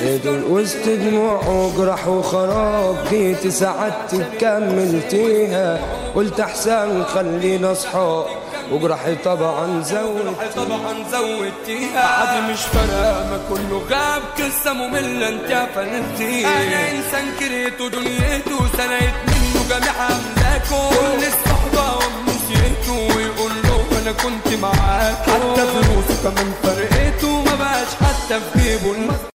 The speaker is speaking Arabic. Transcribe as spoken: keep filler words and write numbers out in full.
دول وسط دموع وجرح وخراب، جيت سعادتي كملتيها، قلت احسن خلينا اصحاب وجرحي طبعا زود طبعا زودتيها. عادي مش فارقه ما كله غاب، قصه ممله انت قفلتيها. انا انسان كرهته دنيته سرقت منه جميع املاكه، كل الصحبه ونسيته ويقول له انا كنت معاك، حتى فلوسه كمان فرقته ما بقاش حتى في جيبه